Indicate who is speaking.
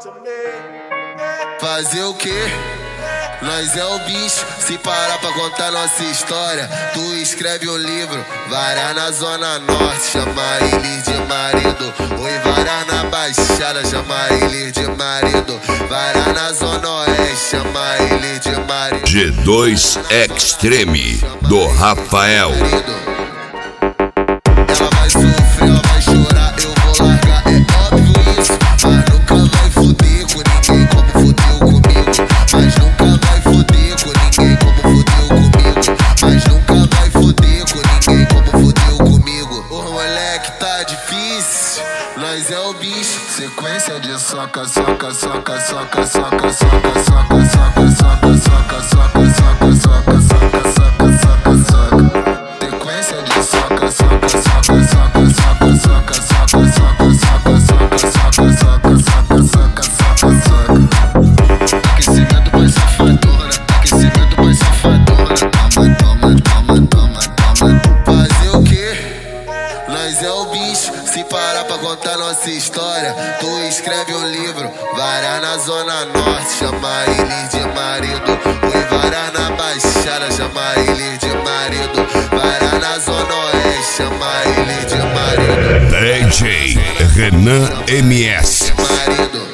Speaker 1: Fazer o quê? Nós é o bicho, se parar pra contar nossa história. Tu escreve um livro, varar na zona norte, chama ele de marido. Oi, varar na baixada, chama ele de marido. Varar na zona oeste, chama ele de marido.
Speaker 2: G2 Extreme, do Rafael.
Speaker 1: Ela vai sofrer, ela vai chorar, eu vou largar, é óbvio isso. Mas nunca vai foder com ninguém como fodeu comigo. Mas nunca vai foder com ninguém como fodeu comigo. Mas nunca vai foder com ninguém como fodeu comigo. O moleque tá difícil, nós é o bicho. Sequência de soca, soca, soca, soca, soca, soca, soca, soca, soca, soca, soca, soca, soca, soca, soca, soca, soca. Sequência de soca, soca, soca, soca, soca, soca, soca, soca, soca, soca, soca, soca, soca, soca, soca. Aquecimento mais safadona, aquecimento mais safadona. Toma, toma, toma, toma, toma. Fazer o quê? Nós é o bicho, se parar pra contar nossa história. Tu escreve um livro, varar na zona norte, chama ele de marido. Oi, varar na baixada, chama ele de marido. Varar na zona oeste, chama ele de marido.
Speaker 2: DJ Renan MS.
Speaker 1: Marido.